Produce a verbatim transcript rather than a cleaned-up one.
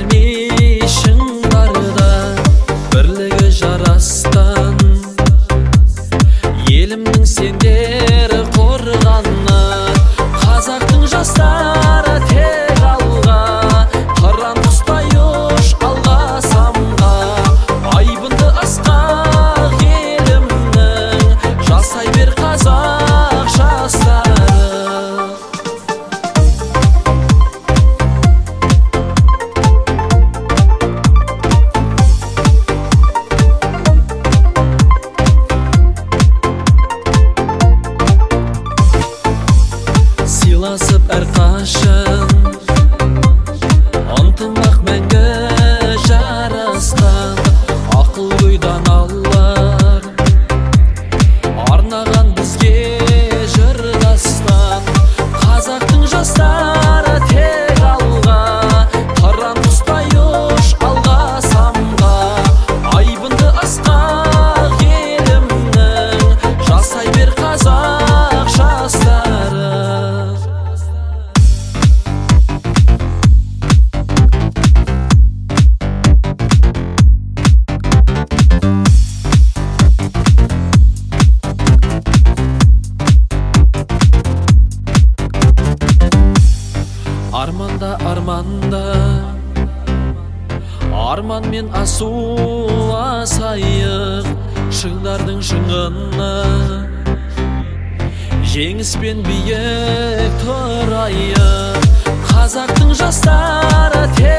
бермей шыңдарда бірлігі жарастан елімнің сендері қорғаны қазақтың жастары тек алға қыран құстай ұш алға самға айбынды асқақ елімнің жасай бер қазақ жастары. Сыйласып әрқашан ынтымақ мәңгі жарасқан ақыл ойдан алар арнаған бізге жыр дастан қазақтың жастары тек алға қыран құстай ұш алға самға айбынды асқақ елімнің жасай бер қазақ жастары. Арманда арманда арман мен асу асайық шыңдардың шыңына жеңіспен биік тұрайық қазақтың жастары